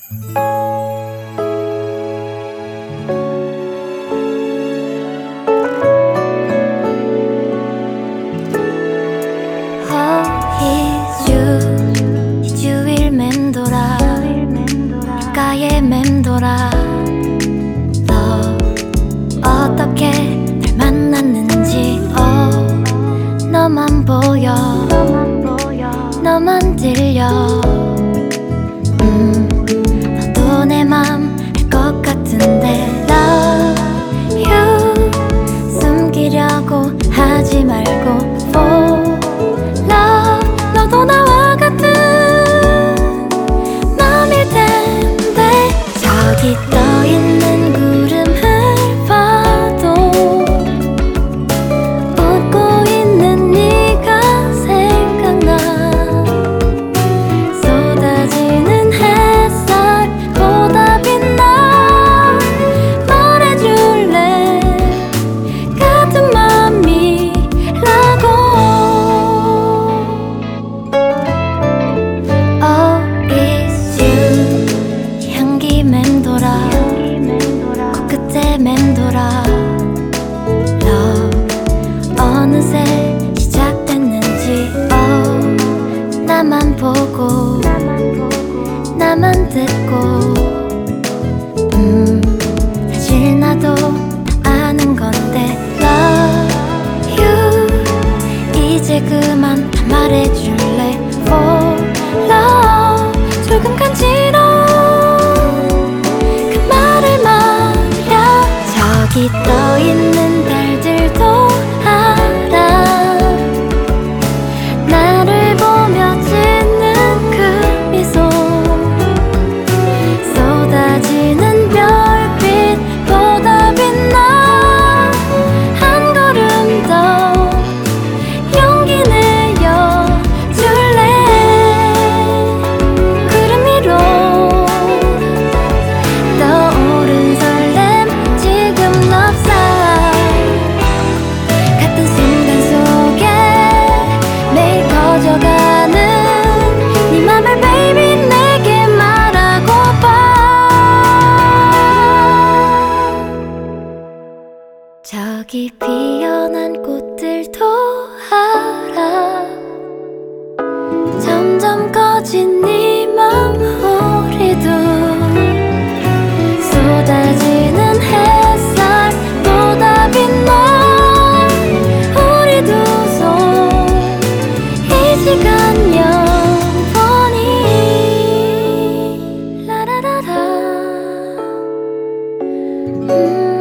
이주일 맴돌아 귓가에 맴돌아 너 어떻게 날 만났는지 너만 보여 너만 들려 너도 내 맘 알 것 같은데 Love you 숨기려고 하지 말고 For love 너도 나와 같은 맘일 텐데 저기 떠있는 구름을 봐도 웃고 있는 네가 생각나 쏟아지는 햇살보다 빛나 말해줄래 같은 맘이라고 Oh it's you 향기 맴돌아 코끝에 맴돌아 Love 어느새 시작됐는지 나만 보고 나만 듣고 사실 나도 아는 건데 Love you 이제 그만 다 말해줄래 For love 조금 간지러운 그 말을 말야 저기 떠있는 달들도 알아 나를 보며 짓는 그 미소 쏟아지는 별빛보다 빛나 한 걸음 더 용기 내어 줄래 구름 위로 떠오른 설렘 지금 럽사이 같은 순간 속에 매일 커져가는 네 맘을 baby 내게 말하고파 저기 피어난 꽃들도 알아 점점 커진 네 맘소리도 쏟아지는 햇살보다 빛나 우리 두 손 이 시간 영원히 라라라라